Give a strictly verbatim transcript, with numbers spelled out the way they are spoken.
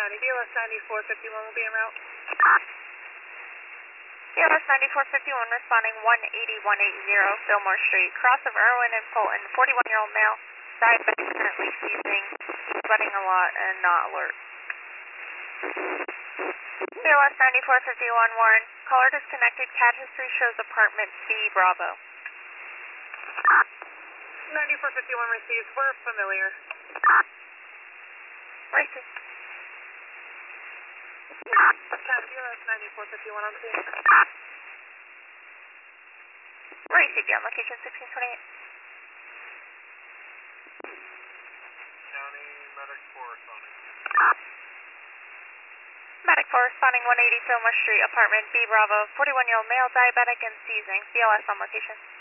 County. B L S ninety-four fifty-one will be en route. B L S ninety-four fifty-one responding one eighty, one eighty, Fillmore Street. Cross of Irwin and Fulton, forty-one-year-old male. Diabetic, currently seizing, sweating a lot and not alert. B L S ninety-four fifty-one Warren. Caller disconnected. Cat history shows apartment B Bravo. ninety-four fifty-one received. We're familiar. Racing. Cat B L S ninety-four fifty-one on scene. Racing on location sixteen twenty-eight. County Medic four responding. Medic four responding one eighty Fillmore Street, apartment B Bravo, forty-one-year-old male, diabetic and seizing. B L S on location.